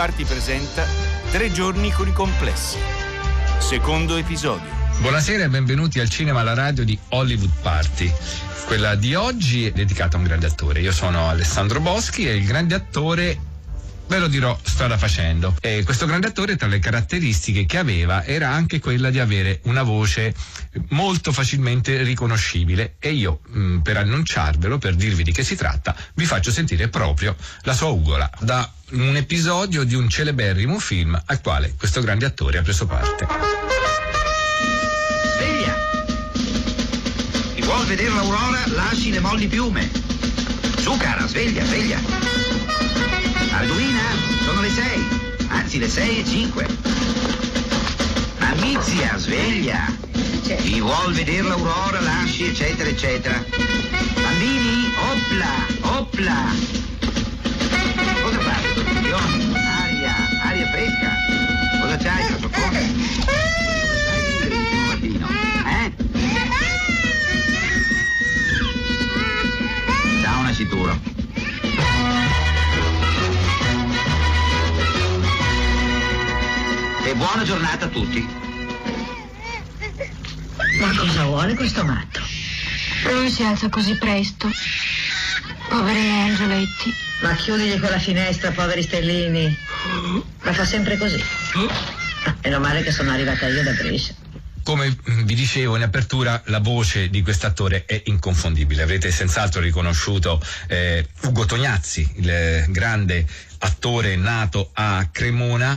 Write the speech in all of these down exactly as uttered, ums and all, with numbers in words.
Party presenta Tre giorni con i complessi. Secondo episodio. Buonasera e benvenuti al cinema alla radio di Hollywood Party. Quella di oggi è dedicata a un grande attore. Io sono Alessandro Boschi e il grande attore ve lo dirò strada facendo. E questo grande attore, tra le caratteristiche che aveva, era anche quella di avere una voce molto facilmente riconoscibile, e io mh, per annunciarvelo, per dirvi di che si tratta, vi faccio sentire proprio la sua ugola da un episodio di un celeberrimo film al quale questo grande attore ha preso parte. Sveglia! Chi vuol vedere l'aurora lasci le molli piume. Su cara, sveglia, sveglia! Arduina, sono le sei, anzi le sei e cinque. Amizia, sveglia! Chi vuol vedere l'aurora lasci, eccetera, eccetera. Bambini, opla, opla! Cosa fate, Tornillo? Aria, aria fresca. Cosa c'hai, tra soccone? Stai libero l'ultimo mattino, eh? Ciao, nascituro. E buona giornata a tutti. Ma cosa vuole questo matto? Non si alza così presto. Poveri miei angioletti. Ma chiudigli quella finestra, poveri stellini. La fa sempre così. Ah, meno male che sono arrivata io da Brescia. Come vi dicevo in apertura, la voce di quest'attore è inconfondibile. Avrete senz'altro riconosciuto eh, Ugo Tognazzi, il grande attore nato a Cremona,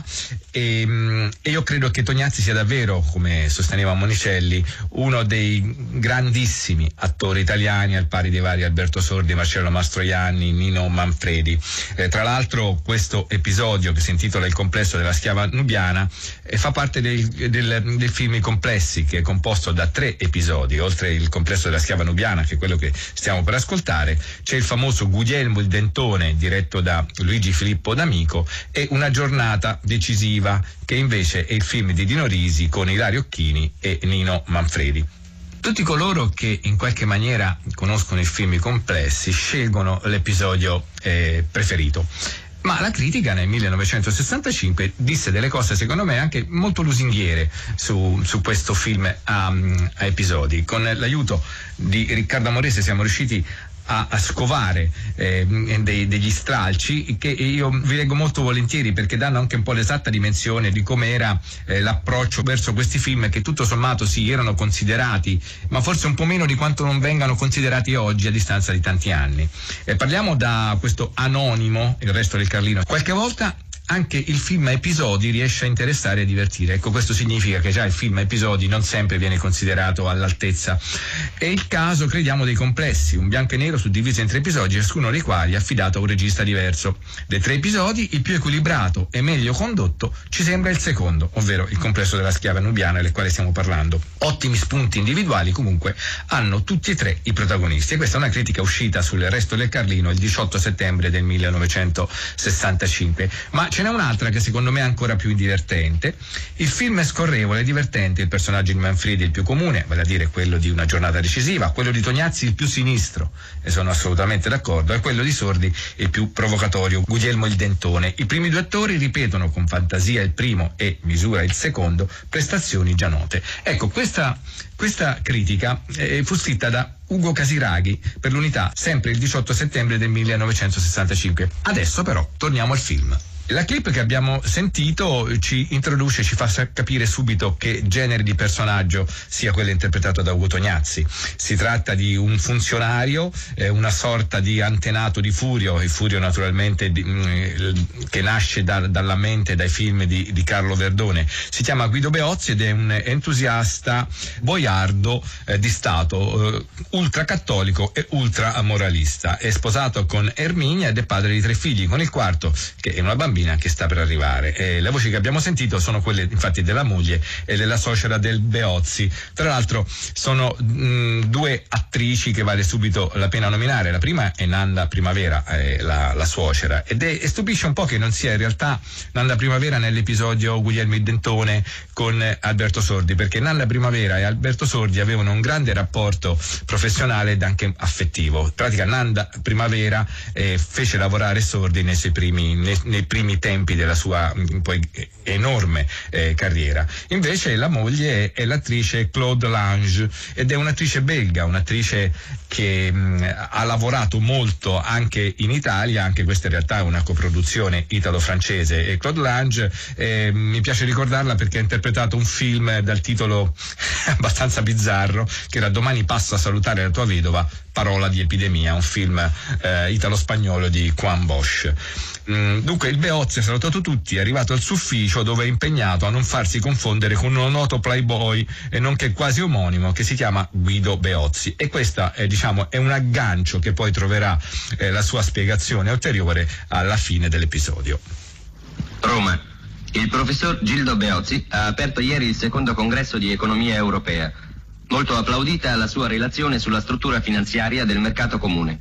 e, e io credo che Tognazzi sia davvero, come sosteneva Monicelli, uno dei grandissimi attori italiani, al pari dei vari Alberto Sordi, Marcello Mastroianni, Nino Manfredi. Eh, tra l'altro questo episodio, che si intitola Il complesso della schiava nubiana, eh, fa parte del, del, del film I Complessi, che è composto da tre episodi. Oltre il complesso della schiava nubiana, che è quello che stiamo per ascoltare, c'è il famoso Guglielmo il Dentone, diretto da Luigi Filippo D'Amico, e Una giornata decisiva, che invece è il film di Dino Risi con Ilario Occhini e Nino Manfredi. Tutti coloro che in qualche maniera conoscono il film I Complessi scelgono l'episodio eh, preferito. Ma la critica nel millenovecentosessantacinque disse delle cose, secondo me, anche molto lusinghiere su, su questo film a, a episodi. Con l'aiuto di Riccardo Amorese siamo riusciti a, a scovare eh, dei, degli stralci che io vi leggo molto volentieri, perché danno anche un po' l'esatta dimensione di com'era eh, l'approccio verso questi film, che tutto sommato sì, erano considerati, ma forse un po' meno di quanto non vengano considerati oggi a distanza di tanti anni. Eh, parliamo da questo anonimo, Il resto del Carlino. Qualche volta anche il film a episodi riesce a interessare e a divertire. Ecco, questo significa che già il film a episodi non sempre viene considerato all'altezza. È il caso, crediamo, dei Complessi, un bianco e nero suddiviso in tre episodi, ciascuno dei quali è affidato a un regista diverso. Dei tre episodi, il più equilibrato e meglio condotto ci sembra il secondo, ovvero Il complesso della schiava nubiana, del quale stiamo parlando. Ottimi spunti individuali comunque hanno tutti e tre i protagonisti, e questa è una critica uscita sul Resto del Carlino il diciotto settembre del millenovecentosessantacinque. Ma ce n'è un'altra che secondo me è ancora più divertente. Il film è scorrevole e divertente, il personaggio di Manfredi è il più comune, vale a dire quello di Una giornata decisiva, quello di Tognazzi il più sinistro, e sono assolutamente d'accordo, e quello di Sordi il più provocatorio, Guglielmo il Dentone. I primi due attori ripetono con fantasia il primo e misura il secondo, prestazioni già note. Ecco, questa, questa critica eh, fu scritta da Ugo Casiraghi per l'Unità, sempre il diciotto settembre del millenovecentosessantacinque. Adesso però torniamo al film. La clip che abbiamo sentito ci introduce, ci fa capire subito che genere di personaggio sia quello interpretato da Ugo Tognazzi. Si tratta di un funzionario, eh, una sorta di antenato di Furio, il Furio naturalmente di, mh, che nasce da, dalla mente, dai film di, di Carlo Verdone. Si chiama Guido Beozzi ed è un entusiasta boiardo eh, di Stato, eh, ultracattolico e ultramoralista. È sposato con Erminia ed è padre di tre figli, con il quarto, che è una bambina che sta per arrivare. E le voci che abbiamo sentito sono quelle infatti della moglie e della suocera del Beozzi. Tra l'altro sono mh, due attrici che vale subito la pena nominare. La prima è Nanda Primavera, eh, la, la suocera, ed è, e stupisce un po' che non sia in realtà Nanda Primavera nell'episodio Guglielmo il Dentone con Alberto Sordi, perché Nanda Primavera e Alberto Sordi avevano un grande rapporto professionale ed anche affettivo. In pratica Nanda Primavera eh, fece lavorare Sordi nei suoi primi, nei, nei primi primi tempi della sua mh, poi enorme eh, carriera. Invece la moglie è, è l'attrice Claude Lange, ed è un'attrice belga, un'attrice che mh, ha lavorato molto anche in Italia. Anche questa in realtà è una coproduzione italo-francese, e Claude Lange eh, mi piace ricordarla perché ha interpretato un film dal titolo abbastanza bizzarro, che era Domani passo a salutare la tua vedova, parola di epidemia, un film eh, italo-spagnolo di Juan Bosch. Mm, dunque il Beozzi ha salutato tutti, è arrivato al suo ufficio dove è impegnato a non farsi confondere con un noto playboy e nonché quasi omonimo che si chiama Guido Beozzi, e questa è, diciamo, è un aggancio che poi troverà eh, la sua spiegazione ulteriore alla fine dell'episodio. Roma. Il professor Gildo Beozzi ha aperto ieri il secondo congresso di economia europea. Molto applaudita la sua relazione sulla struttura finanziaria del mercato comune.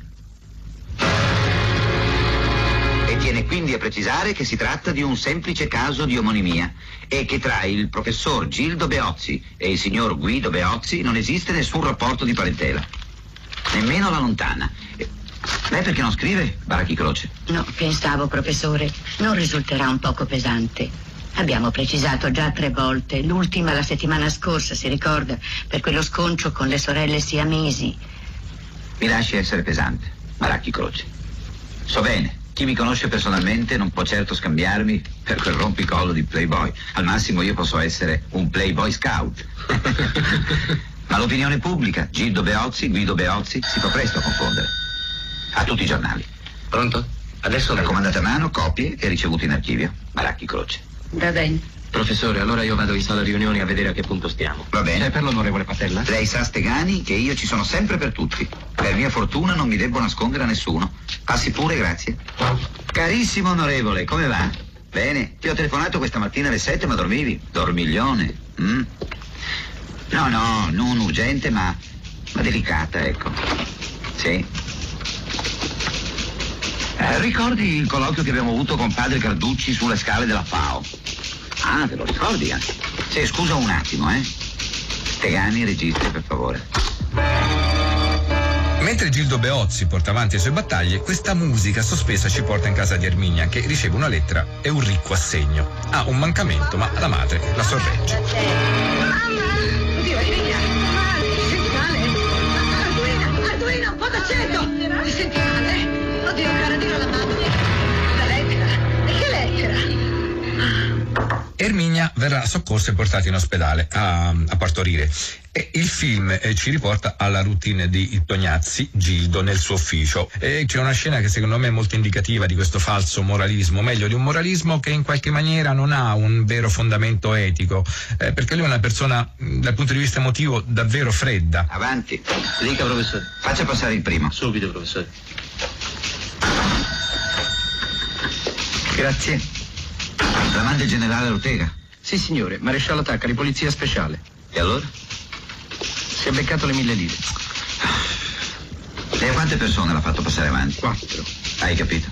E tiene quindi a precisare che si tratta di un semplice caso di omonimia e che tra il professor Gildo Beozzi e il signor Guido Beozzi non esiste nessun rapporto di parentela, nemmeno la lontana. Lei perché non scrive, Baracchi Croce? No, pensavo, professore, non risulterà un poco pesante. Abbiamo precisato già tre volte, l'ultima la settimana scorsa, si ricorda, per quello sconcio con le sorelle siamesi. Mi lasci essere pesante, Baracchi Croce. So bene, chi mi conosce personalmente non può certo scambiarmi per quel rompicollo di playboy. Al massimo io posso essere un playboy scout. Ma l'opinione pubblica, Gildo Beozzi, Guido Beozzi, si fa presto a confondere. A tutti i giornali. Pronto? Adesso raccomandate a mano, copie e ricevute in archivio. Baracchi Croce. Va bene. Professore, allora io vado in sala riunioni a vedere a che punto stiamo. Va bene. È per l'onorevole Patella? Lei sa, Stegani, che io ci sono sempre per tutti. Per mia fortuna non mi debbo nascondere a nessuno. Passi pure, grazie. Carissimo onorevole, come va? Bene, ti ho telefonato questa mattina alle sette, ma dormivi? Dormiglione. Mm? No, no, non urgente, ma, ma delicata, ecco. Sì. Eh, ricordi il colloquio che abbiamo avuto con padre Carducci sulle scale della FAO? Ah, te lo ricordi anche? Sì, scusa un attimo, eh. Stegani, registri, per favore. Mentre Gildo Beozzi porta avanti le sue battaglie, questa musica sospesa ci porta in casa di Erminia, che riceve una lettera e un ricco assegno. Ha un mancamento, ma la madre la sorregge. Mamma! Oddio, Erminia! Mamma, ti senti male? Arduino, Arduino, un po' d'aceto! Ti senti male? Oddio, cara, dillo alla mamma. La lettera. E che lettera? Erminia verrà soccorsa e portata in ospedale a, a partorire. E il film eh, ci riporta alla routine di Tognazzi, Gildo, nel suo ufficio. E c'è una scena che secondo me è molto indicativa di questo falso moralismo, meglio di un moralismo che in qualche maniera non ha un vero fondamento etico, eh, perché lui è una persona mh, dal punto di vista emotivo davvero fredda. Avanti. Dica, professore. Faccia passare il primo. Subito, professore. Grazie. Davanti il generale Ortega? Sì, signore, maresciallo Tacca di polizia speciale. E allora? Si è beccato le mille lire. E a quante persone l'ha fatto passare avanti? Quattro. Hai capito?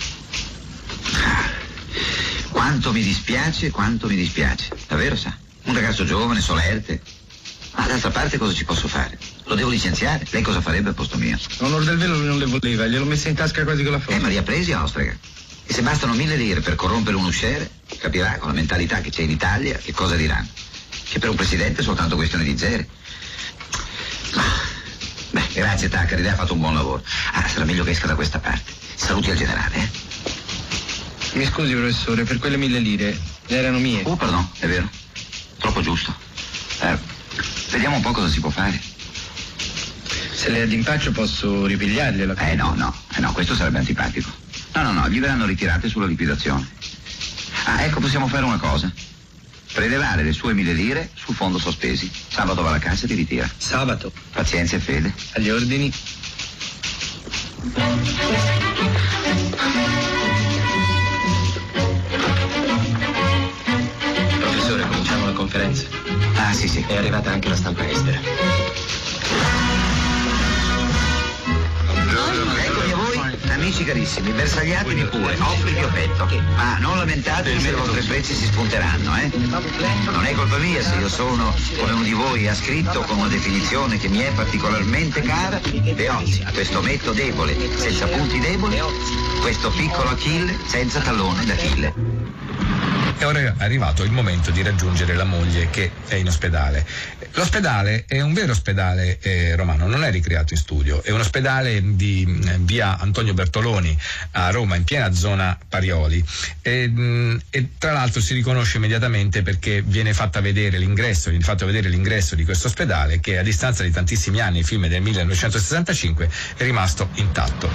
Quanto mi dispiace, quanto mi dispiace. Davvero, sa? Un ragazzo giovane, solerte. Ma d'altra parte cosa ci posso fare? Lo devo licenziare. Lei cosa farebbe al posto mio? L'onore del velo lui non le voleva, gliel'ho messa in tasca quasi con la forza. Eh, ma li ha presi a Ostrega. E se bastano mille lire per corrompere un usciere, capirà con la mentalità che c'è in Italia che cosa diranno. Che per un presidente è soltanto questione di zeri. Beh, grazie Taccari, lei ha fatto un buon lavoro. Ah, sarà meglio che esca da questa parte. Saluti al generale, eh? Mi scusi, professore, per quelle mille lire erano mie. Oh, pardon, è vero. Troppo giusto. Eh, vediamo un po' cosa si può fare. Se le è d'impaccio posso ripigliargliela. Eh no, no, eh no, questo sarebbe antipatico. No, no, no, gli verranno ritirate sulla liquidazione. Ah, ecco, possiamo fare una cosa. Prelevare le sue mille lire sul fondo sospesi. Sabato va alla cassa e ti ritira. Sabato. Pazienza e fede. Agli ordini. Professore, cominciamo la conferenza. Ah, sì, sì. È arrivata anche la stampa estera. Eccomi a voi. Amici carissimi, bersagliatevi pure, offri che ho petto. Ma non lamentatevi se le vostre frecce si spunteranno, eh? Non è colpa mia se io sono, come uno di voi ha scritto con una definizione che mi è particolarmente cara, Beozzi, questo metto debole, senza punti deboli, questo piccolo Achille, senza tallone d'Achille. E ora è arrivato il momento di raggiungere la moglie che è in ospedale. L'ospedale è un vero ospedale eh, romano, non è ricreato in studio, è un ospedale di eh, via Antonio Bertoloni a Roma, in piena zona Parioli, e, mh, e tra l'altro si riconosce immediatamente perché viene fatta vedere l'ingresso, viene fatto vedere l'ingresso di questo ospedale che a distanza di tantissimi anni, il film è del millenovecentosessantacinque, è rimasto intatto.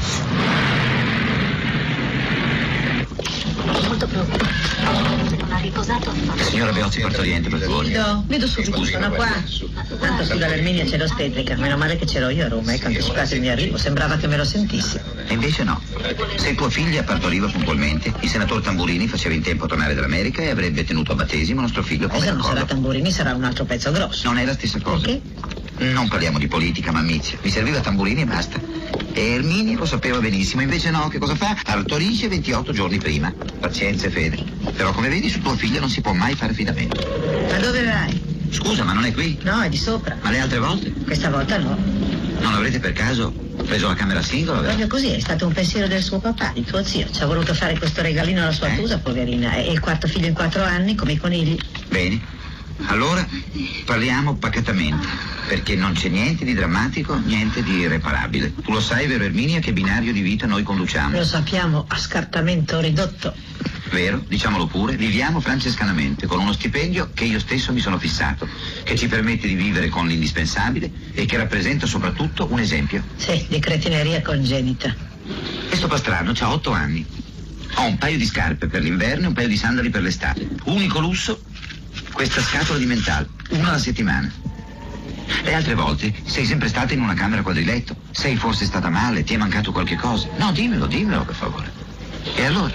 Molto preoccupato. Non ha riposato affatto. Signora Beozzi, partoriente, per favore. Vedo, vedo subito, sono qua. Tanto su dall'Armenia c'è l'ostetrica, meno male che c'ero io a Roma, ecco, anticipato il mio arrivo, sembrava che me lo sentissi. E invece no. Se tua figlia partoriva puntualmente, il senatore Tamburini faceva in tempo a tornare dall'America e avrebbe tenuto a battesimo nostro figlio E come se non d'accordo. sarà Tamburini sarà un altro pezzo grosso. Non è la stessa cosa. Perché? Non parliamo di politica, ma amicizia. Mi serviva Tamburini e basta. E Erminia lo sapeva benissimo, invece no, che cosa fa? Partorisce ventotto giorni prima. Pazienza e fede. Però come vedi su tua figlia non si può mai fare affidamento. Ma dove vai? Scusa, ma non è qui? No, è di sopra. Ma le altre volte? Questa volta no. Non avrete per caso preso la camera singola? Proprio così, è stato un pensiero del suo papà, di tuo zio. Ci ha voluto fare questo regalino alla sua Eh? Tusa, poverina. E il quarto figlio in quattro anni, come i conigli. Bene. Allora parliamo pacatamente, perché non c'è niente di drammatico, niente di irreparabile. Tu lo sai, vero Erminia, che binario di vita noi conduciamo? Lo sappiamo, a scartamento ridotto. Vero, diciamolo pure, viviamo francescanamente, con uno stipendio che io stesso mi sono fissato, che ci permette di vivere con l'indispensabile e che rappresenta soprattutto un esempio. Sì, di cretineria congenita. Questo pastrano ha otto anni. Ho un paio di scarpe per l'inverno e un paio di sandali per l'estate. Unico lusso, questa scatola di mentale, una alla settimana. Le altre volte sei sempre stata in una camera quadriletto. Sei forse stata male, ti è mancato qualche cosa? No, dimmelo, dimmelo per favore. E allora?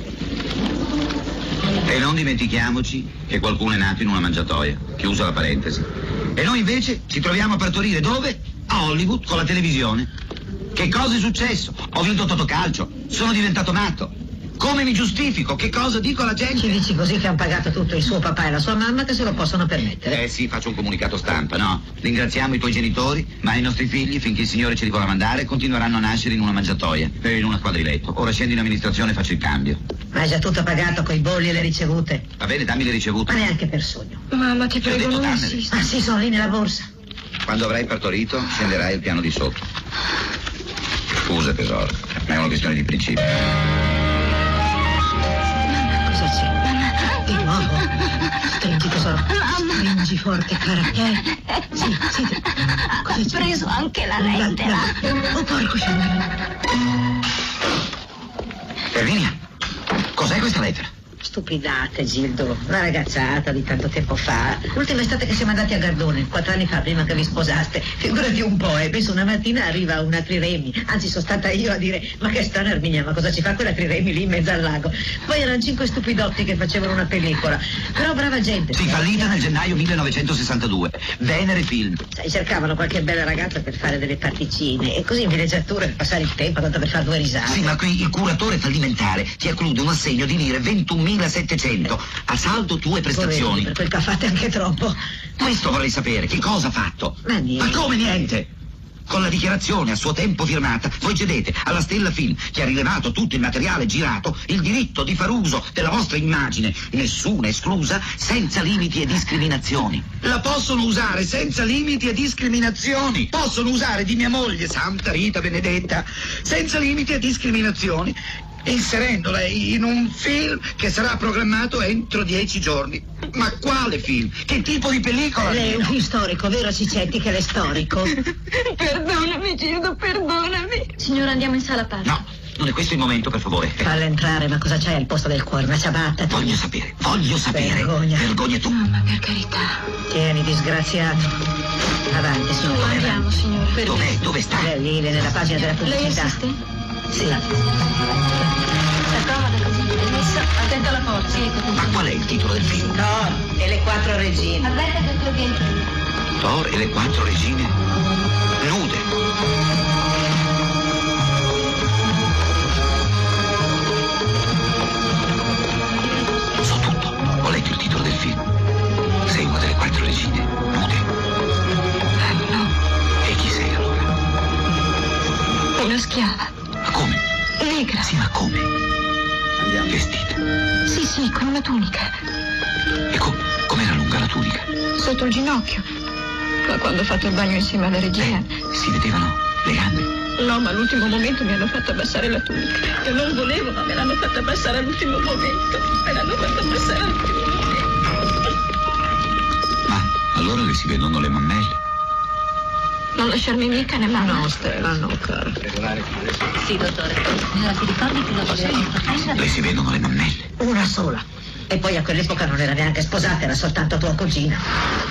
E non dimentichiamoci che qualcuno è nato in una mangiatoia, chiusa la parentesi. E noi invece ci troviamo a partorire dove? A Hollywood con la televisione. Che cosa è successo? Ho vinto Totocalcio, sono diventato matto. Come mi giustifico? Che cosa dico alla gente? Ci dici così che hanno pagato tutto il suo papà e la sua mamma che se lo possono permettere. Eh sì, faccio un comunicato stampa, no? Ringraziamo i tuoi genitori, ma i nostri figli, finché il Signore ce li vorrà mandare, continueranno a nascere in una mangiatoia e in una quadriletto. Ora scendi in amministrazione e faccio il cambio. Ma hai già tutto pagato coi bolli e le ricevute. Va bene, dammi le ricevute. Ma neanche per sogno. Mamma, ti Ti ho prego, detto non dammele. insista. Ah sì, sono lì nella borsa. Quando avrai partorito, scenderai il piano di sotto. Scusa, tesoro, ma è una questione di principio. Cosa c'è? Di nuovo? Stringi tesoro. Stringi forte, cara. Eh? Sì, sì. Cosa Ha c'è? preso anche la lettera. Oh, porco scendere. Erminia, cos'è questa lettera? Stupidate, Gildo. Una ragazzata di tanto tempo fa. L'ultima estate che siamo andati a Gardone, quattro anni fa, prima che vi sposaste. Figurati un po', e penso una mattina arriva una Triremi. Anzi, sono stata io a dire: ma che strana Erminia, ma cosa ci fa quella Triremi lì in mezzo al lago? Poi erano cinque stupidotti che facevano una pellicola. Però brava gente. Sì, fallita nel gennaio millenovecentosessantadue. Venere Film. Sai, cercavano qualche bella ragazza per fare delle particine. E così in villeggiatura per passare il tempo, tanto per fare due risate. Sì, ma qui il curatore fallimentare ti acclude un assegno di lire ventunomilasettecento a saldo tue prestazioni. Poverino, per quel che ha fatto anche troppo. Questo vorrei sapere, che cosa ha fatto? Ma niente. Ma come niente? Con la dichiarazione a suo tempo firmata, voi cedete alla Stella Film, che ha rilevato tutto il materiale girato, il diritto di far uso della vostra immagine, nessuna esclusa, senza limiti e discriminazioni. La possono usare senza limiti e discriminazioni. Possono usare di mia moglie, Santa Rita Benedetta, senza limiti e discriminazioni, inserendola in un film che sarà programmato entro dieci giorni. Ma quale film? Che tipo di pellicola? Lei è un film storico, vero Cicetti che l'è storico? Perdonami, Gildo, perdonami. Signora, andiamo in sala a parte. No, non è questo il momento, per favore. Falla entrare, ma cosa c'hai al posto del cuore? Una ciabatta? Voglio sapere, voglio sapere. Vergogna. Vergogna tu. Mamma, per carità. Tieni, disgraziato. Avanti, signora. Andiamo, signore. Dov'è? Dove sta? Lei lì, nella pagina della Lei pubblicità. assiste? Sì. Sta comoda così. Permesso? Attenta alla porta. Sì, ecco. Ma qual è il titolo del film? No, e le quattro regine. Avverta che il tuo viene. Thor e le quattro regine nude. lettera. Sì, ma come? Andiamo. Vestita? Sì, sì, con una tunica. E co- com'era lunga la tunica? Sotto il ginocchio. Ma quando ho fatto il bagno insieme alla regina... Eh, si vedevano le gambe? No, ma all'ultimo momento mi hanno fatto abbassare la tunica. Io non volevo, ma me l'hanno fatta abbassare all'ultimo momento. Me l'hanno fatta abbassare all'ultimo momento. Ma allora le si vedono le mammelle? Non lasciarmi mica ne mano. No, Stella, no, cara. Sì, dottore. Allora, ti ricordi che lo volevamo proteggere? Le si vedono le mammelle? Una sola. E poi a quell'epoca non era neanche sposata, era soltanto tua cugina.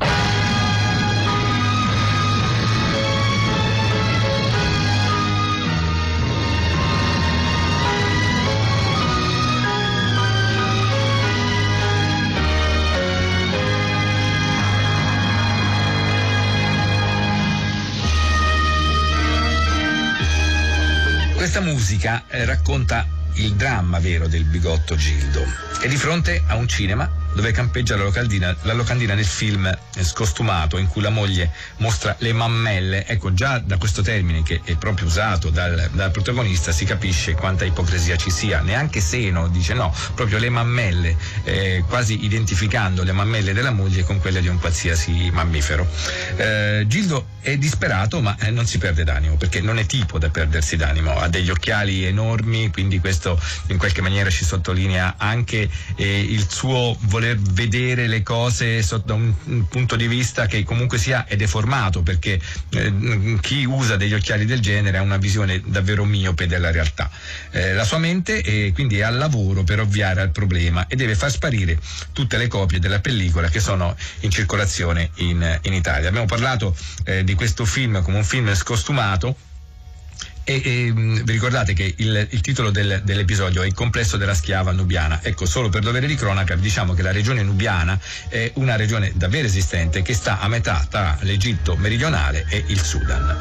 Questa musica eh, racconta il dramma vero del bigotto Gildo. È di fronte a un cinema dove campeggia la locandina, la locandina nel film Scostumato, in cui la moglie mostra le mammelle. Ecco, già da questo termine, che è proprio usato dal, dal protagonista, si capisce quanta ipocrisia ci sia. Neanche seno, dice, no, proprio le mammelle, eh, quasi identificando le mammelle della moglie con quelle di un qualsiasi mammifero. Eh, Gildo è disperato, ma eh, non si perde d'animo, perché non è tipo da perdersi d'animo. Ha degli occhiali enormi, quindi questo in qualche maniera ci sottolinea anche eh, il suo voler vedere le cose sotto un, un punto di vista che comunque sia è deformato, perché eh, chi usa degli occhiali del genere ha una visione davvero miope della realtà. Eh, la sua mente è quindi al lavoro per ovviare al problema e deve far sparire tutte le copie della pellicola che sono in circolazione in, in Italia. Abbiamo parlato eh, di questo film come un film scostumato. E, e vi ricordate che il, il titolo del, dell'episodio è Il complesso della schiava nubiana. Ecco, solo per dovere di cronaca diciamo che la regione nubiana è una regione davvero esistente che sta a metà tra l'Egitto meridionale e il Sudan.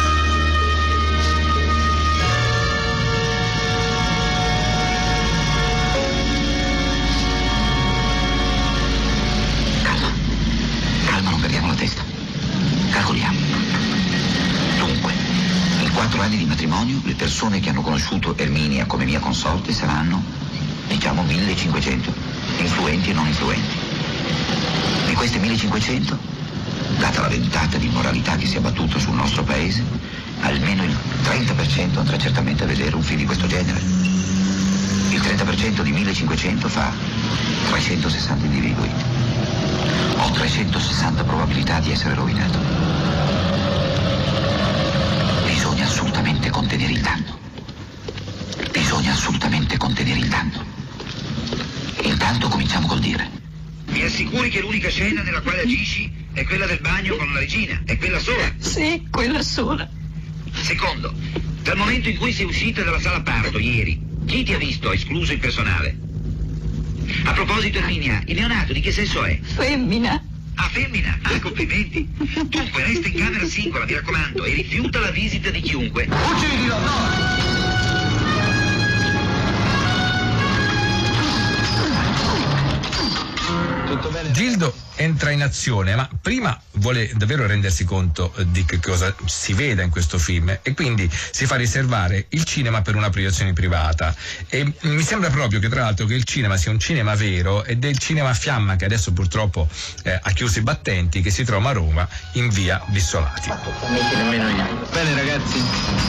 Calma, calma, non perdiamo la testa. Calcoliamo. Dunque, in quattro anni di matrimonio le persone che hanno conosciuto Erminia come mia consorte saranno, diciamo, millecinquecento, influenti e non influenti. Di queste millecinquecento, data la ventata di immoralità che si è abbattuta sul nostro paese, almeno il trenta per cento andrà certamente a vedere un film di questo genere. Il trenta per cento di millecinquecento fa trecentosessanta individui. Ho trecentosessanta probabilità di essere rovinato. Bisogna assolutamente contenere il danno. Bisogna assolutamente contenere il danno. Intanto cominciamo col dire. Mi assicuri che l'unica scena nella quale agisci è quella del bagno con la regina? È quella sola? Sì, quella sola. Secondo, dal momento in cui sei uscita dalla sala parto ieri, chi ti ha visto, escluso il personale? A proposito, Erminia, il neonato di che sesso è? Femmina. Ah, femmina? Ah, complimenti. Dunque, resta in camera singola, mi raccomando, e rifiuta la visita di chiunque. Uccidilo, no! Gildo entra in azione, ma prima vuole davvero rendersi conto di che cosa si veda in questo film e quindi si fa riservare il cinema per una proiezione privata. E mi sembra proprio che tra l'altro che il cinema sia un cinema vero ed è il cinema Fiamma, che adesso purtroppo eh, ha chiuso i battenti, che si trova a Roma in via Bissolati. Nemmeno io. Bene ragazzi.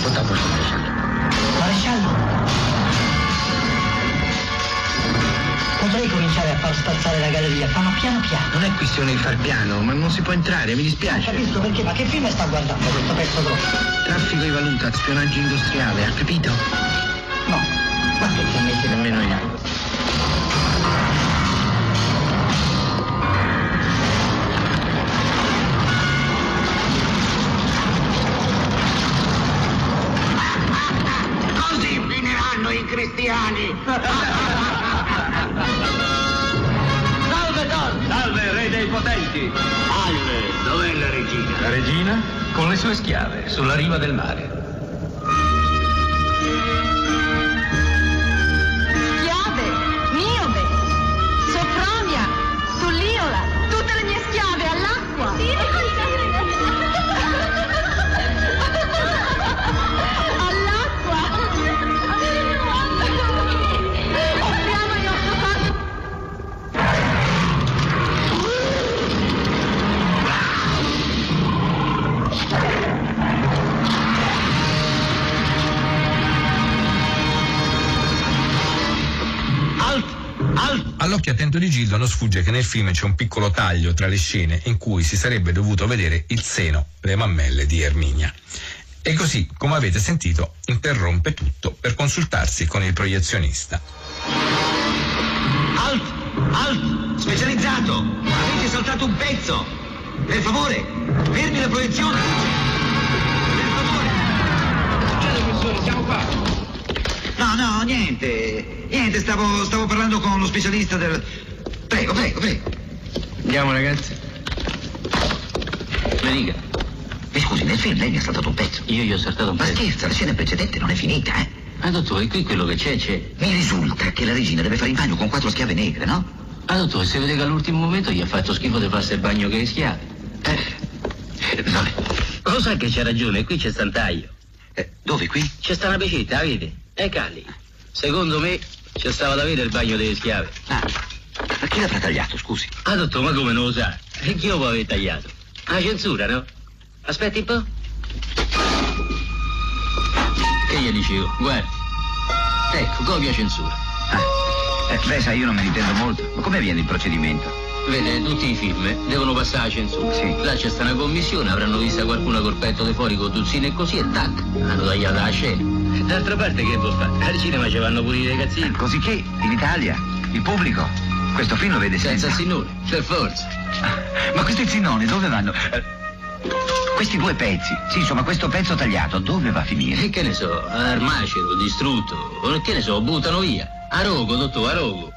Maresciallo! Potrei cominciare a far spazzare la galleria, fanno piano piano. Non è questione di far piano, ma non si può entrare, mi dispiace. Capisco perché, ma che film sta guardando questo pezzo grosso? Traffico di valuta, spionaggio industriale, ha capito? No, ma che ti metti Nemmeno io. Così finiranno i cristiani! Salve Don! Salve re dei potenti! Salve, dov'è la regina? La regina con le sue schiave sulla riva del mare. Schiave, Niobe, Sofronia, Sulliola, tutte le mie schiave all'acqua. All'acqua. All'occhio attento di Gildo non sfugge che nel film c'è un piccolo taglio tra le scene in cui si sarebbe dovuto vedere il seno, le mammelle di Erminia. E così, come avete sentito, interrompe tutto per consultarsi con il proiezionista. Alt! Alt! Specializzato! Avete saltato un pezzo! Per favore, fermi la proiezione! Per favore! Succede, professore, siamo qua! No, no, niente! Niente, stavo, stavo parlando con lo specialista del... Prego, prego, prego! Andiamo, ragazzi. Mi dica. Mi scusi, nel film lei mi ha saltato un pezzo. Io gli ho saltato un Ma pezzo. scherza, la scena precedente non è finita, eh? Ah, dottore, qui quello che c'è, c'è. Mi risulta che la regina deve fare il bagno con quattro schiave negre, no? Ah, dottore, se vede che all'ultimo momento gli ha fatto schifo di farsi il bagno che schiave. Eh, vabbè. Lo sa che c'ha ragione, qui c'è sta un taglio. Eh, dove, qui? C'è sta una pecetta, la vede? E cali. Secondo me c'è stava da vedere il bagno delle schiave. Ah, ma chi l'avrà tagliato, scusi? Ah, dottore, ma come non lo sa? E chi lo può aver tagliato? Ah, censura, no? Aspetti un po'. Che gli dicevo? Guarda. Ecco, copia censura. Ah, eh, beh, sai, io non me ne intendo molto. Ma come avviene il procedimento? Vede, tutti i film devono passare la censura. Sì. Là c'è sta una commissione, avranno visto qualcuno col petto di fuori con Duzzino e così e tac, hanno tagliato la scena. D'altra parte che può fare? Al cinema ci vanno pure i ragazzini. Cosicché, in Italia, il pubblico questo film lo vede Senza sempre. signore, per forza. Ma questi zinnoni dove vanno? Eh, questi due pezzi, sì, insomma, questo pezzo tagliato, dove va a finire? E che ne so, al macero, distrutto, o che ne so, buttano via. A rogo, dottore, a rogo.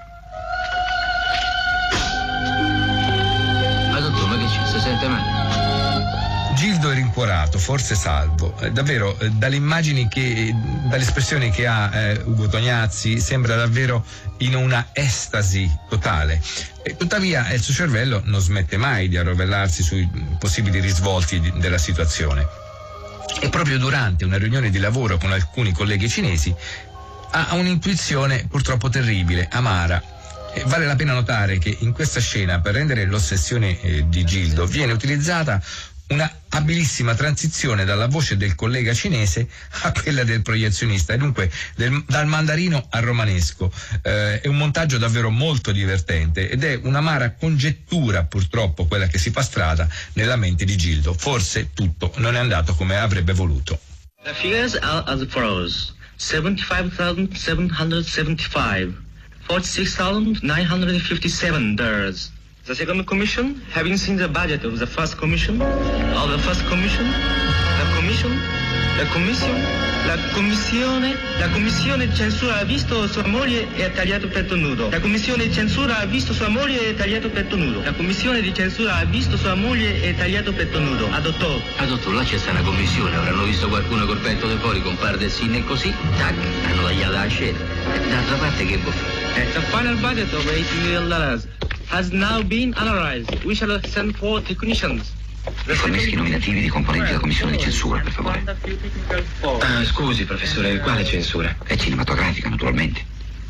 Ma dottore, ma che c'è? Si sente male? Gildo è rincuorato, forse salvo. Eh, davvero, eh, dalle immagini che, dalle espressioni che ha eh, Ugo Tognazzi, sembra davvero in una estasi totale. E, tuttavia, il suo cervello non smette mai di arrovellarsi sui possibili risvolti di, della situazione. E proprio durante una riunione di lavoro con alcuni colleghi cinesi ha un'intuizione purtroppo terribile, amara. E vale la pena notare che in questa scena, per rendere l'ossessione eh, di Gildo, viene utilizzata una abilissima transizione dalla voce del collega cinese a quella del proiezionista, e dunque del, dal mandarino al romanesco. Eh, è un montaggio davvero molto divertente ed è un'amara congettura, purtroppo, quella che si fa strada nella mente di Gildo. Forse tutto non è andato come avrebbe voluto. The figures are as follows: seventy-five thousand seven hundred seventy-five, forty-six thousand nine hundred fifty-seven dollars. The second commission, having seen the budget of the first commission, of the first commission, the commission, la commission, la commissione, la commissione di censura ha visto sua moglie e ha tagliato petto nudo. La commissione di censura ha visto sua moglie e ha tagliato petto nudo. La commissione di censura ha visto sua moglie e ha tagliato petto nudo. Adottò. Ah, dottore, là c'è sta una commissione, avranno visto qualcuno col petto di fuori con par del sin e così, tac, hanno tagliato la scena. D'altra parte che può fare? The final budget of eighty million dollars has now been analyzed. We shall send for technicians. Mi fornisca i nominativi di componenti della commissione di censura, per favore. Ah, scusi, professore, quale censura? È cinematografica, naturalmente.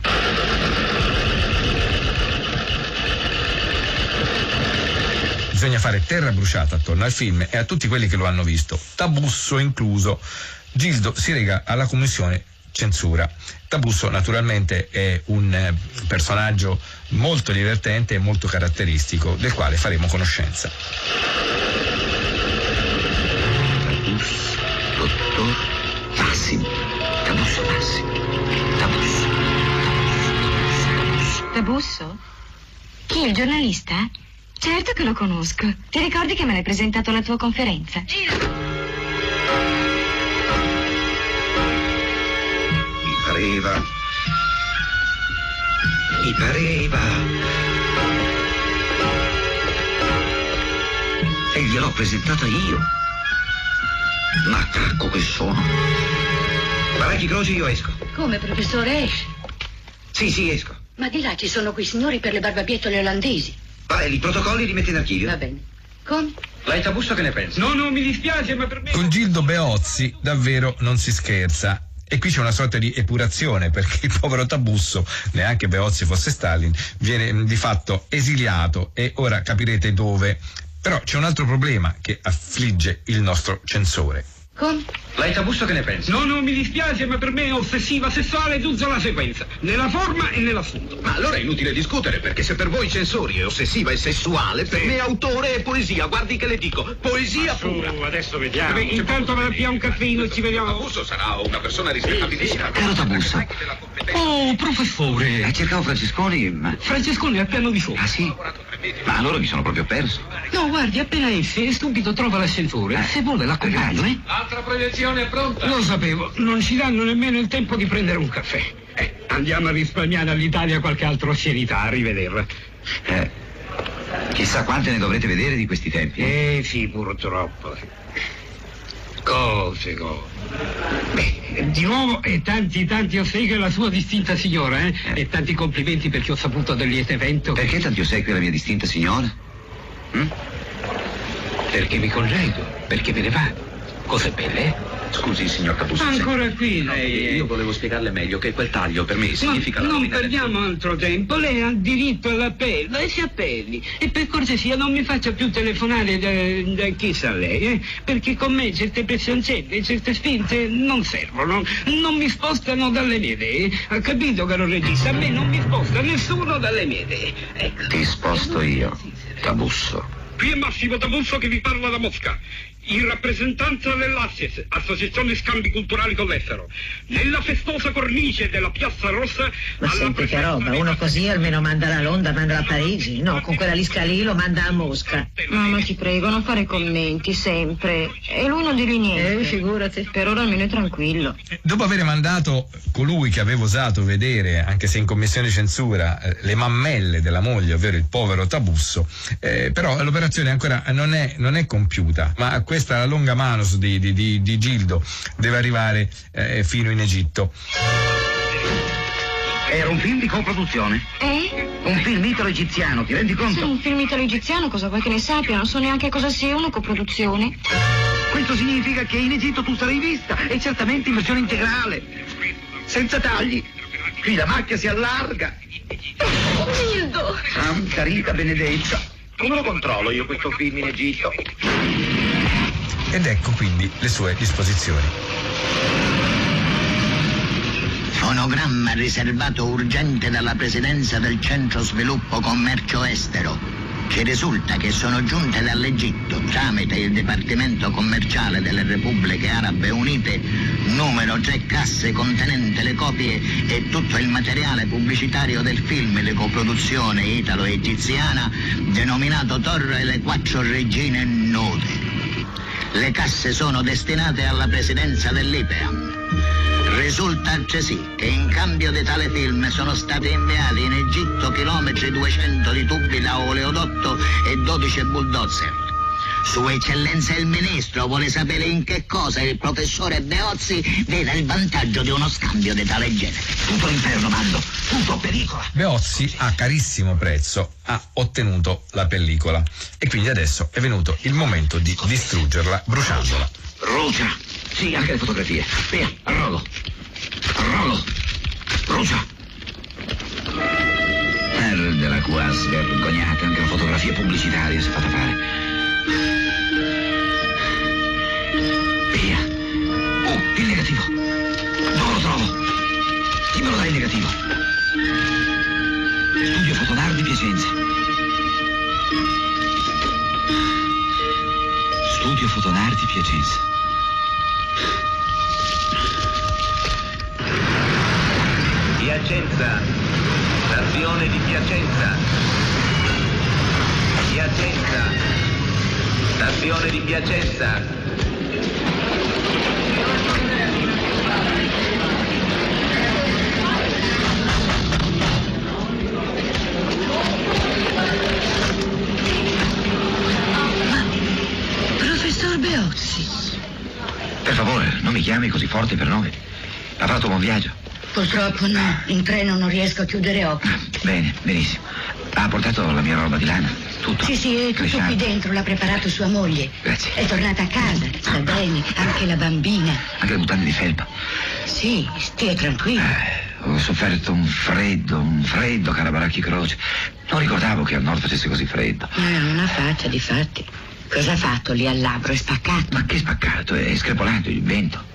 Bisogna fare terra bruciata attorno al film e a tutti quelli che lo hanno visto, Tabusso incluso. Gildo si rega alla commissione censura. Tabusso naturalmente è un eh, personaggio molto divertente e molto caratteristico, del quale faremo conoscenza. Tabusso, dottor Massimo. Tabusso Massimo. Tabusso. Tabusso. Tabusso? Chi, il giornalista? Certo che lo conosco. Ti ricordi che me l'hai presentato alla tua conferenza? Pareva, mi pareva, e gliel'ho presentata io. Ma cacco che sono. Parecchi croci, io esco. Come, professore, esce? Sì, sì, esco. Ma di là ci sono quei signori per le barbabietole olandesi. Vai, i protocolli li mette in archivio. Va bene. Come? Lei Tabusso che ne pensa? No, no, mi dispiace, ma per me... Con Gildo Beozzi davvero non si scherza. E qui c'è una sorta di epurazione, perché il povero Tabusso, neanche Beozzi fosse Stalin, viene di fatto esiliato, e ora capirete dove. Però c'è un altro problema che affligge il nostro censore. Come? Lei Tabusso che ne pensa? No, non mi dispiace, ma per me è ossessiva sessuale tutta la sequenza, nella forma e nell'assunto. Ma allora è inutile discutere, perché se per voi censori è ossessiva e sessuale, per me autore è poesia. Guardi che le dico, poesia su, pura. Adesso vediamo. Vabbè, intanto vado a pigliare un caffeino e ci vediamo. Tabusso sarà una persona rispettabilissima. Caro Tabusso. Oh, professore. Eh, cercavo Francesconi, ma... Francesconi è al piano di sopra. Ah, sì? Ma allora mi sono proprio perso. No, guardi, appena esce, subito trova l'ascensore. Eh. Se vuole l'accompagno, eh? L'altra proiezione è pronta. Lo sapevo, non ci danno nemmeno il tempo di prendere un caffè. Eh, andiamo a risparmiare all'Italia qualche altra oscenità, arrivederla. Eh, chissà quante ne dovrete vedere di questi tempi. Eh, sì, purtroppo. Cose, cose. Beh, di nuovo e tanti tanti ossequi alla sua distinta signora, eh? eh? E tanti complimenti perché ho saputo del lieto evento. Perché tanti ossequi alla mia distinta signora? Mm? Perché mi congedo, perché me ne va. Cose belle, eh? Scusi, signor Tabusso. Ancora qui lei. Io volevo spiegarle meglio che quel taglio per me significa Ma la non perdiamo del... altro tempo, lei ha diritto all'appello e si appelli. E per cortesia non mi faccia più telefonare da, da chi sa lei, eh? Perché con me certe pressioncette, certe spinte non servono, non mi spostano dalle mie idee. Ha capito, caro regista? A me non mi sposta nessuno dalle mie idee. Ecco. Ti sposto io, Tabusso. Qui è Massimo Tabusso che vi parla da Mosca, in rappresentanza dell'A S I S, Associazione Scambi Culturali con l'Estero. Nella festosa cornice della Piazza Rossa... Ma senti che roba, uno così almeno manda la Londra, manda a Parigi, no, con quella lisca lì lo manda a Mosca. Mamma, ti prego, non fare commenti, sempre. E lui non dirì niente. Eh, figurati. Per ora almeno è tranquillo. Dopo aver mandato colui che avevo osato vedere, anche se in commissione censura, eh, le mammelle della moglie, ovvero il povero Tabusso, eh, però l'operazione ancora non è, non è compiuta, ma questa la longa manus di, di, di, di Gildo deve arrivare eh, fino in Egitto. Era un film di coproduzione. Eh? Un film italo-egiziano, ti rendi conto? Sì, un film italo-egiziano, cosa vuoi che ne sappia? Non so neanche cosa sia una coproduzione. Questo significa che in Egitto tu sarai vista, e certamente in versione integrale, senza tagli. Qui la macchia si allarga. Gildo! Santa Rita benedetta. Come lo controllo io questo film in Egitto? Ed ecco quindi le sue disposizioni. Fonogramma riservato urgente dalla Presidenza del Centro Sviluppo Commercio Estero. Ci risulta che sono giunte dall'Egitto, tramite il Dipartimento Commerciale delle Repubbliche Arabe Unite, numero tre casse contenente le copie e tutto il materiale pubblicitario del film di coproduzione italo-egiziana denominato Torre e le quattro regine nude. Le casse sono destinate alla presidenza dell'I P E A. Risulta altresì che in cambio di tale film sono stati inviati in Egitto chilometri duecento di tubi da oleodotto e dodici bulldozer. Sua Eccellenza il Ministro vuole sapere in che cosa il professore Beozzi veda il vantaggio di uno scambio di tale genere. Tutto l'inferno, mando, tutto pericola. Beozzi a carissimo prezzo ha ottenuto la pellicola e quindi adesso è venuto il momento di distruggerla bruciandola. Brucia! Sì, anche le fotografie. Via, arrollo. Arrollo. Brucia. Merda la qua svergognata, anche la fotografia pubblicitaria si è fatta fare. Via. Oh, il negativo. Dove lo trovo? Chi me lo dà il negativo? Studio Fotonardi Piacenza. Studio Fotonardi Piacenza. Piacenza, stazione di Piacenza. Piacenza, stazione di Piacenza. Professor Beozzi. Per favore, non mi chiami così forte per nome. Ha fatto buon viaggio? Purtroppo no, in treno non riesco a chiudere occhio. Ah, bene, benissimo. Ha portato la mia roba di lana? Tutto? Sì, sì, è tutto Cresciano. qui dentro, l'ha preparato sua moglie. Grazie. È tornata a casa, sta bene, anche la bambina. Anche le mutande di felpa? Sì, stia tranquillo. Eh, ho sofferto un freddo, un freddo, cara Baracchi Croce. Non ricordavo che al nord facesse così freddo. Eh, una faccia, di fatti. Cosa ha fatto lì al labbro? È spaccato? Ma che spaccato? È screpolato il vento.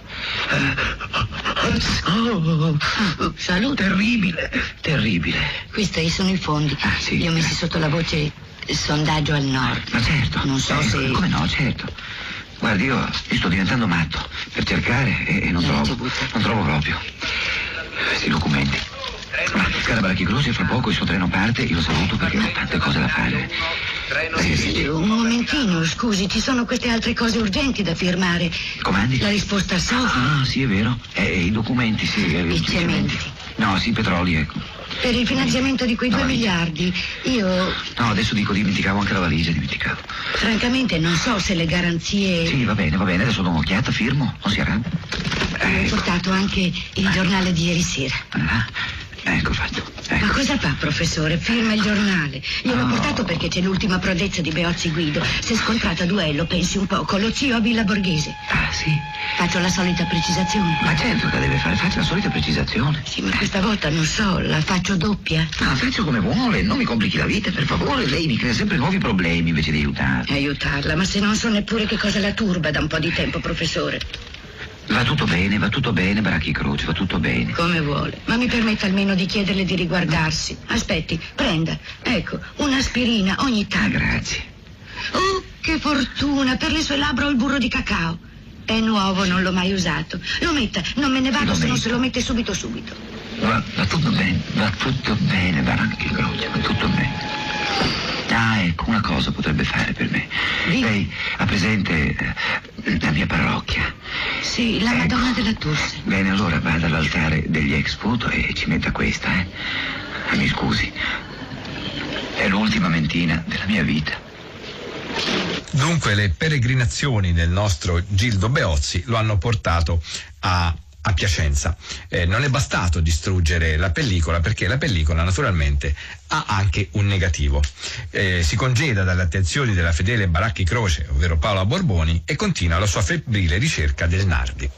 Oh, oh, salute. Terribile, terribile. Questi sono i fondi. Ah, sì. Li ho messi sotto la voce sondaggio al nord. Ma certo. Non so eh, se... Come no, certo. Guardi, io, io sto diventando matto per cercare e, e non La trovo. Non trovo proprio. Questi documenti. Ma cara Baracchi Croce, fra poco il suo treno parte, io lo saluto perché ho tante cose da fare. Sì, sì, un momentino, scusi, ci sono queste altre cose urgenti da firmare. Comandi? La risposta a Sofia. Ah, sì, è vero. Eh, i documenti, sì. I cementi. No, sì, i petroli, ecco. Per il finanziamento di quei due miliardi, io... No, adesso dico, dimenticavo anche la valigia, dimenticavo. Francamente non so se le garanzie... Sì, va bene, va bene, adesso do un'occhiata, firmo, non si arrabbia. Eh, ho portato anche il giornale di ieri sera. Ah, ecco fatto. Ecco. Ma cosa fa, professore? Firma il giornale. Gliel'ho No. portato perché c'è l'ultima prodezza di Beozzi Guido. Si è scontrato a duello, pensi un po', con lo zio a Villa Borghese. Ah, sì? Faccio la solita precisazione. Ma certo che deve fare, faccia la solita precisazione. Sì, ma questa volta non so, la faccio doppia. No, faccia come vuole, non mi complichi la vita, per favore. Lei mi crea sempre nuovi problemi invece di aiutarmi. Aiutarla, ma se non so neppure che cosa la turba da un po' di tempo, professore. Va tutto bene, va tutto bene, Baracchi Croce, va tutto bene. Come vuole, ma mi permetta almeno di chiederle di riguardarsi. Aspetti, prenda, ecco, un'aspirina ogni tanto. Ah, grazie. Oh, che fortuna, per le sue labbra ho il burro di cacao. È nuovo, non l'ho mai usato. Lo metta, non me ne vado, Lo se no metto. se lo mette subito subito. Va, va tutto bene, va tutto bene, Baracchi Croce, va tutto bene. Ah, ecco, una cosa potrebbe fare per me. Dica. Lei ha presente eh, la mia parrocchia? Sì, la Ecco. Madonna della Tosse. Bene, allora vada all'altare degli ex voto e ci metta questa, eh. Ah, mi scusi. È l'ultima mentina della mia vita. Dunque le peregrinazioni del nostro Gildo Beozzi lo hanno portato a a Piacenza. Eh, non è bastato distruggere la pellicola, perché la pellicola naturalmente ha anche un negativo. Eh, si congeda dalle attenzioni della fedele Baracchi Croce, ovvero Paola Borboni, e continua la sua febbrile ricerca del Nardi.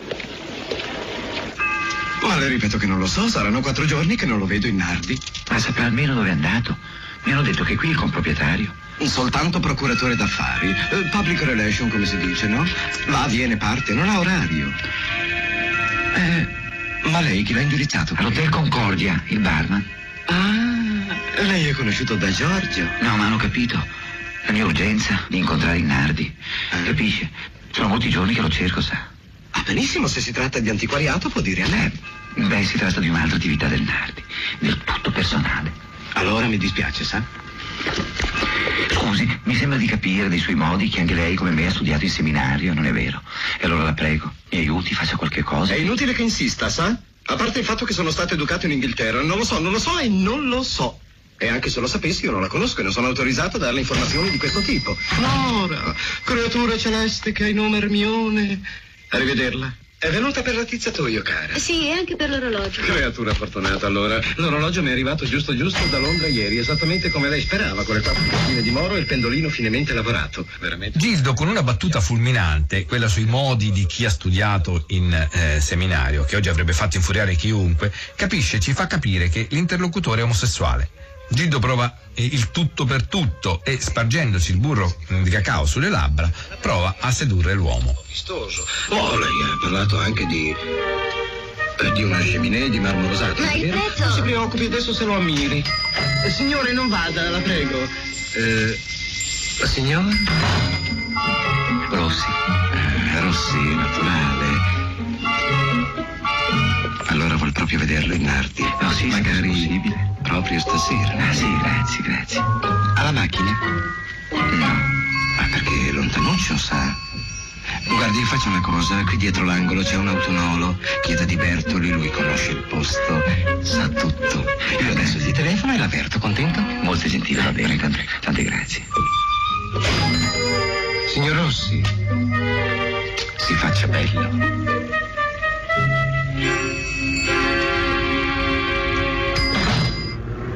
Ma le ripeto che non lo so, saranno quattro giorni che non lo vedo in Nardi. Ma saprà almeno dove è andato? Mi hanno detto che qui è il comproprietario. Soltanto procuratore d'affari, eh, public relation come si dice, no? Va, viene, parte, non ha orario. Eh, ma lei chi l'ha indirizzato? All'Hotel Concordia, il barman. Ah, lei è conosciuto da Giorgio. No, ma hanno capito. La mia urgenza di incontrare il Nardi. Eh. Capisce? Sono molti giorni che lo cerco, sa. Ah, benissimo, se si tratta di antiquariato può dire a me. Eh, beh, si tratta di un'altra attività del Nardi, del tutto personale. Allora mi dispiace, sa? Scusi, mi sembra di capire dei suoi modi che anche lei come me ha studiato in seminario, non è vero? E allora la prego, mi aiuti, faccia qualche cosa. È inutile che insista, sa? A parte il fatto che sono stato educato in Inghilterra, non lo so, non lo so e non lo so. E anche se lo sapessi io non la conosco e non sono autorizzato a darle informazioni di questo tipo. Nora, creatura celeste che hai nome Ermione. Arrivederla. È venuta per l'attizzatoio, cara. Sì, e anche per l'orologio. Creatura fortunata, allora. L'orologio mi è arrivato giusto giusto da Londra ieri, esattamente come lei sperava, con le quattro costine di moro e il pendolino finemente lavorato. Veramente. Gildo, con una battuta fulminante, quella sui modi di chi ha studiato in eh, seminario, che oggi avrebbe fatto infuriare chiunque, capisce, ci fa capire che l'interlocutore è omosessuale. Gildo prova eh, il tutto per tutto e, spargendosi il burro di cacao sulle labbra, prova a sedurre l'uomo. Vistoso. Oh, lei ha parlato anche di... eh, di una cheminée di marmo rosato. Ma il vero? prezzo? Non si preoccupi, adesso se lo ammiri. Eh, signore, non vada, la prego. Eh, la signora? Rossi. Eh, Rossi, naturale. Allora vuol proprio vederlo in Nardi. No, sì, magari possibile. proprio stasera. Ah, sì, grazie, grazie. Ha la macchina? No. Ma perché è lontanuccio, sa? Guardi, faccia una cosa, qui dietro l'angolo c'è un autonolo, chieda di Bertoli, lui conosce il posto, sa tutto. Io adesso gli telefono e l'avverto, contento? Molto gentile, va bene, tante, tante grazie. Signor Rossi, si faccia bello.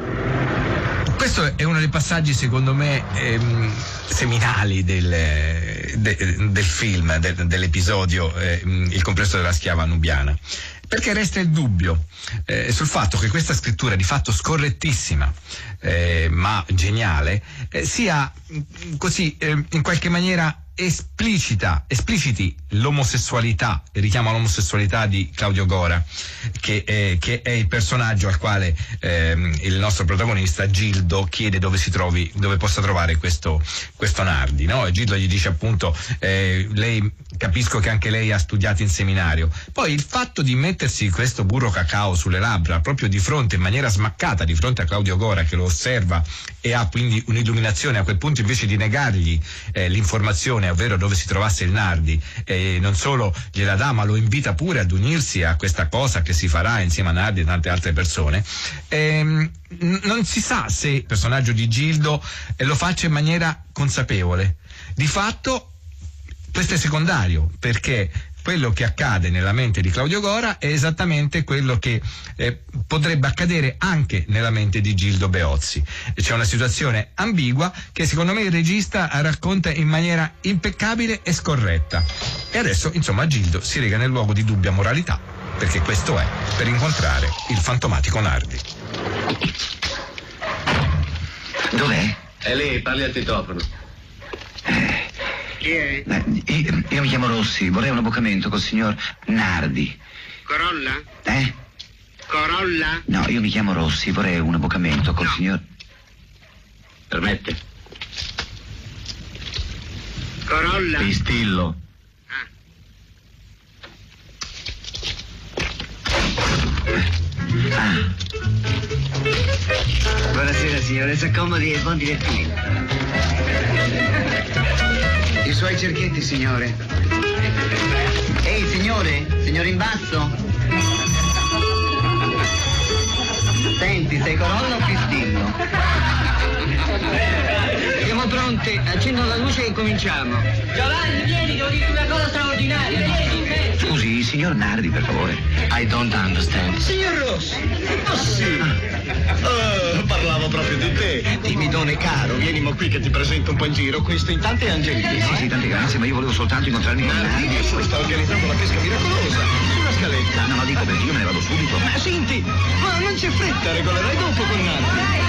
Questo è uno dei passaggi, secondo me, ehm, seminali del, de, del film, de, dell'episodio eh, Il complesso della schiava nubiana. Perché resta il dubbio eh, sul fatto che questa scrittura, di fatto scorrettissima eh, ma geniale, eh, sia così eh, in qualche maniera esplicita, espliciti l'omosessualità, richiama l'omosessualità di Claudio Gora, che è, che è il personaggio al quale ehm, il nostro protagonista Gildo chiede dove si trovi, dove possa trovare questo, questo Nardi, no? E Gildo gli dice appunto eh, lei, capisco che anche lei ha studiato in seminario. Poi il fatto di mettersi questo burro cacao sulle labbra proprio di fronte, in maniera smaccata, di fronte a Claudio Gora che lo osserva e ha quindi un'illuminazione, a quel punto invece di negargli eh, l'informazione, ovvero dove si trovasse il Nardi, e non solo gliela dà ma lo invita pure ad unirsi a questa cosa che si farà insieme a Nardi e tante altre persone. Ehm, non si sa se il personaggio di Gildo eh, lo faccia in maniera consapevole. Di fatto questo è secondario, perché quello che accade nella mente di Claudio Gora è esattamente quello che eh, potrebbe accadere anche nella mente di Gildo Beozzi. C'è una situazione ambigua che secondo me il regista racconta in maniera impeccabile e scorretta. E adesso, insomma, Gildo si rega nel luogo di dubbia moralità, perché questo è, per incontrare il fantomatico Nardi. Dov'è? È lei, parli al citofono. Eh. Chi è? Eh, io, io mi chiamo Rossi, vorrei un avvocamento col signor Nardi. Corolla? Eh? Corolla? No, io mi chiamo Rossi, vorrei un avvocamento col no. signor... Permette. Corolla? Pistillo. Ah. Ah. Buonasera signore, si accomodi e buon divertimento. I suoi cerchietti, signore. Ehi, signore, signore in basso. Senti, sei Corolla o Pistillo? Siamo pronti, accendo la luce e cominciamo. Giovanni, vieni, devo dirti una cosa straordinaria. Vieni, vieni. Scusi, il signor Nardi, per favore. I don't understand. Signor Rossi, oh sì. Oh, parlavo proprio di te. Timidone caro, vienimo qui che ti presento un po' in giro. Questo intanto è Angelini. Sì, sì, tante grazie, ma io volevo soltanto incontrarmi con Nardi. Nardi adesso sta organizzando la pesca miracolosa. Sulla scaletta. No, no, dico perché io me ne vado subito. Ma senti, ma non c'è fretta, regolerai dopo con Nardi.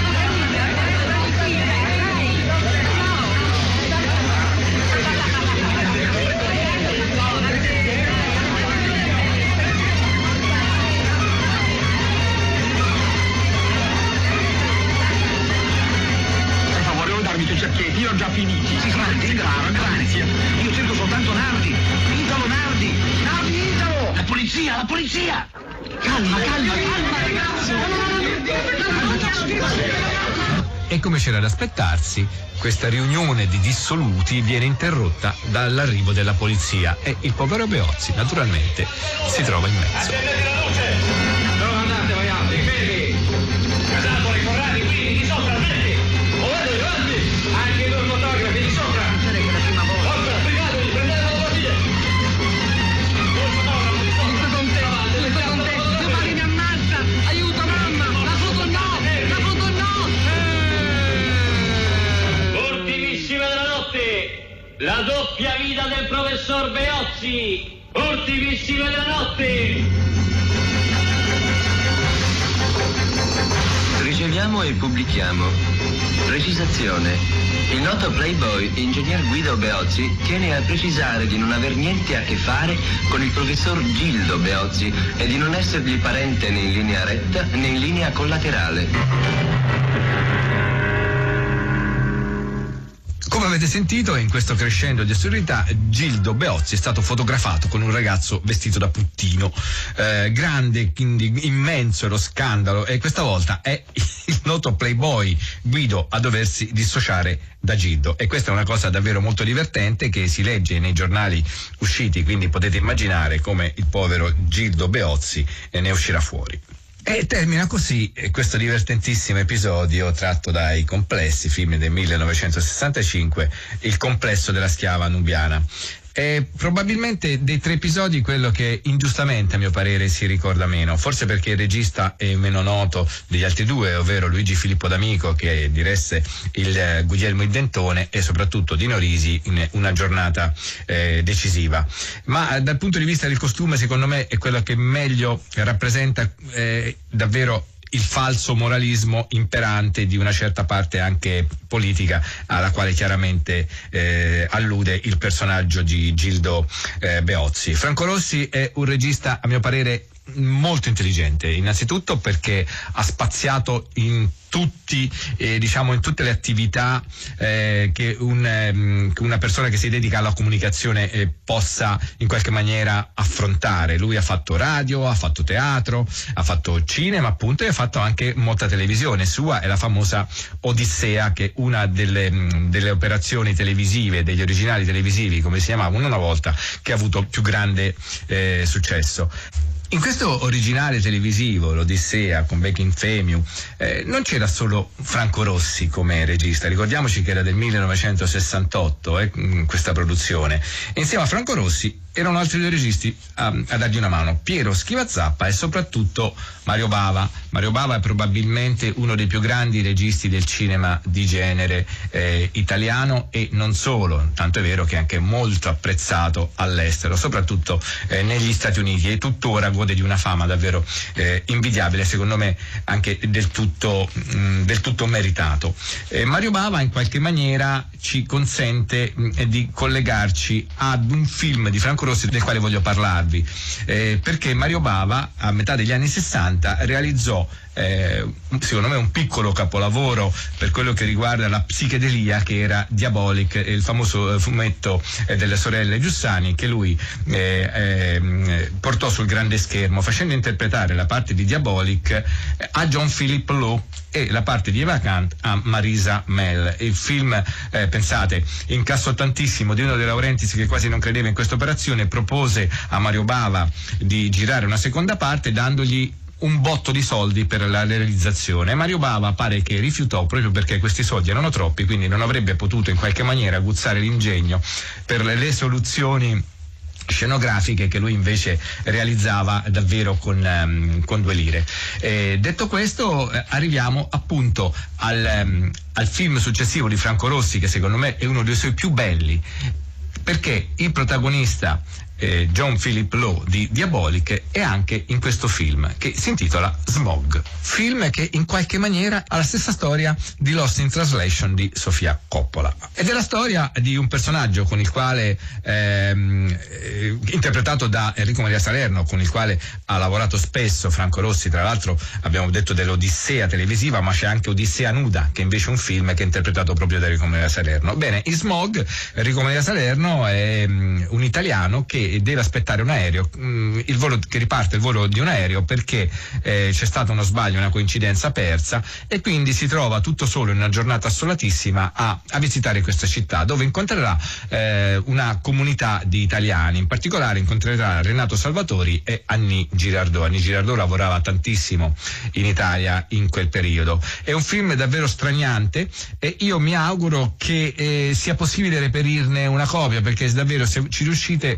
Cerchietti, io ho già finiti. Si sbatti, grava, grazie. Io cerco soltanto Nardi. Italo Nardi. Nardi Italo. La polizia, la polizia. Calma, calma, calma, ragazzi. E come c'era da aspettarsi, questa riunione di dissoluti viene interrotta dall'arrivo della polizia e il povero Beozzi, naturalmente, si trova in mezzo. Dove andate voi altri? Fermi! Casapoli, Corradi, qui, di sopra, fermi! Guardate, guardate! Anche i fotografi di sopra! Non c'era che la prima volta. Forza, spiegatevi, prendete la partita! Un fotografo di sopra! Tutto con te, tutto con te! Giovanni mi ammazza! Aiuto, mamma! La foto no! La foto no! Ultimissima della notte! La doppia vita del professor Beozzi! Ultimissima della notte! Riceviamo e pubblichiamo. Precisazione. Il noto playboy ingegner Guido Beozzi tiene a precisare di non aver niente a che fare con il professor Gildo Beozzi e di non essergli parente né in linea retta né in linea collaterale. Come avete sentito, in questo crescendo di assurdità, Gildo Beozzi è stato fotografato con un ragazzo vestito da puttino, eh, grande, quindi immenso è lo scandalo, e questa volta è il noto playboy Guido a doversi dissociare da Gildo, e questa è una cosa davvero molto divertente che si legge nei giornali usciti, quindi potete immaginare come il povero Gildo Beozzi ne uscirà fuori. E termina così questo divertentissimo episodio tratto dai Complessi, film del millenovecentosessantacinque, Il complesso della schiava nubiana. È probabilmente dei tre episodi quello che ingiustamente a mio parere si ricorda meno, forse perché il regista è meno noto degli altri due, ovvero Luigi Filippo D'Amico che diresse il Guglielmo il Dentone e soprattutto Dino Risi in Una giornata eh, decisiva. Ma dal punto di vista del costume secondo me è quello che meglio rappresenta eh, davvero il falso moralismo imperante di una certa parte anche politica alla quale chiaramente eh, allude il personaggio di Gildo eh, Beozzi. Franco Rossi è un regista a mio parere molto intelligente, innanzitutto perché ha spaziato in tutti eh, diciamo in tutte le attività eh, che, un, ehm, che una persona che si dedica alla comunicazione eh, possa in qualche maniera affrontare. Lui ha fatto radio, ha fatto teatro, ha fatto cinema appunto e ha fatto anche molta televisione. Sua è la famosa Odissea, che è una delle, delle operazioni televisive, degli originali televisivi come si chiamavano una volta, che ha avuto più grande eh, successo. In questo originale televisivo, l'Odissea con Beckinfemiu, eh, non c'era solo Franco Rossi come regista, ricordiamoci che era del millenovecentosessantotto eh, questa produzione, e insieme a Franco Rossi erano altri due registi a, a dargli una mano, Piero Schivazappa e soprattutto Mario Bava. Mario Bava è probabilmente uno dei più grandi registi del cinema di genere eh, italiano e non solo, tanto è vero che è anche molto apprezzato all'estero, soprattutto eh, negli Stati Uniti, e tuttora gode di una fama davvero eh, invidiabile, secondo me anche del tutto, mh, del tutto meritato. Eh, Mario Bava in qualche maniera ci consente mh, di collegarci ad un film di Franco Rossi del quale voglio parlarvi, eh, perché Mario Bava a metà degli anni sessanta realizzò Eh, secondo me un piccolo capolavoro per quello che riguarda la psichedelia, che era Diabolic, il famoso fumetto eh, delle sorelle Giussani, che lui eh, eh, portò sul grande schermo facendo interpretare la parte di Diabolic eh, a John Philip Lowe e la parte di Eva Kant a Marisa Mel. Il film, eh, pensate, incassò tantissimo. Dino De Laurentiis, che quasi non credeva in questa operazione, propose a Mario Bava di girare una seconda parte dandogli un botto di soldi per la realizzazione. Mario Bava pare che rifiutò proprio perché questi soldi erano troppi, quindi non avrebbe potuto in qualche maniera aguzzare l'ingegno per le, le soluzioni scenografiche che lui invece realizzava davvero con, um, con due lire. Eh, detto questo, eh, arriviamo appunto al, um, al film successivo di Franco Rossi, che secondo me è uno dei suoi più belli, perché il protagonista eh, John Philip Lowe di Diabolic è anche in questo film che si intitola Smog, film che in qualche maniera ha la stessa storia di Lost in Translation di Sofia Coppola, ed è la storia di un personaggio con il quale ehm, eh, interpretato da Enrico Maria Salerno, con il quale ha lavorato spesso Franco Rossi. Tra l'altro abbiamo detto dell'Odissea televisiva, ma c'è anche Odissea nuda, che invece è un film che è interpretato proprio da Enrico Maria Salerno. Bene, in Smog Enrico Maria Salerno è um, un italiano che deve aspettare un aereo, um, il volo che riparte il volo di un aereo perché eh, c'è stato uno sbaglio, una coincidenza persa, e quindi si trova tutto solo in una giornata assolatissima a, a visitare questa città, dove incontrerà eh, una comunità di italiani. In particolare incontrerà Renato Salvatori e Annie Girardot. Annie Girardot lavorava tantissimo in Italia in quel periodo. È un film davvero straniante e io mi auguro che eh, sia possibile reperirne una copia, perché davvero, se ci riuscite,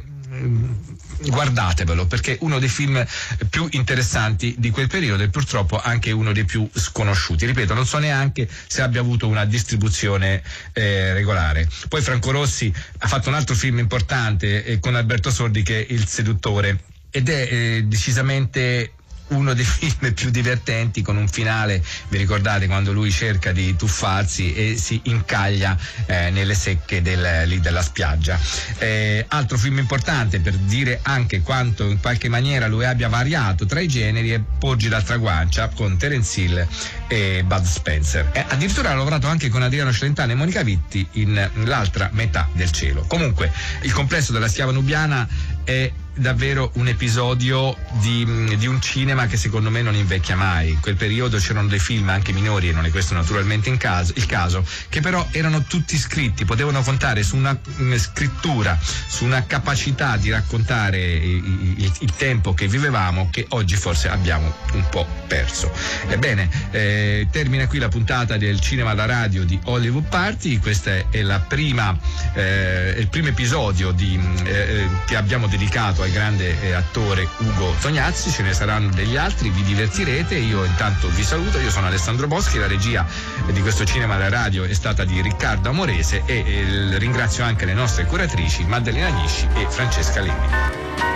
guardatevelo, perché è uno dei film più interessanti di quel periodo e purtroppo anche uno dei più sconosciuti. Ripeto, non so neanche se abbia avuto una distribuzione eh, regolare. Poi Franco Rossi ha fatto un altro film importante eh, con Alberto Sordi, che è Il seduttore, ed è eh, decisamente uno dei film più divertenti, con un finale, vi ricordate, quando lui cerca di tuffarsi e si incaglia eh, nelle secche del, lì della spiaggia. Eh, altro film importante per dire anche quanto in qualche maniera lui abbia variato tra i generi è Porgi l'altra guancia con Terence Hill e Bud Spencer. Eh, addirittura ha lavorato anche con Adriano Celentano e Monica Vitti in L'altra metà del cielo. Comunque il complesso della Schiava Nubiana è davvero un episodio di, di un cinema che secondo me non invecchia mai. In quel periodo c'erano dei film anche minori, e non è questo naturalmente in caso, il caso, che però erano tutti scritti, potevano contare su una, una scrittura, su una capacità di raccontare il, il, il tempo che vivevamo, che oggi forse abbiamo un po' perso. Ebbene, eh, termina qui la puntata del Cinema alla Radio di Hollywood Party. Questa è la prima, eh, il primo episodio di, eh, che abbiamo dedicato al grande eh, attore Ugo Tognazzi. Ce ne saranno degli altri, vi divertirete. Io intanto vi saluto, io sono Alessandro Boschi, la regia di questo Cinema alla Radio è stata di Riccardo Amorese e eh, ringrazio anche le nostre curatrici Maddalena Agnisci e Francesca Lemi.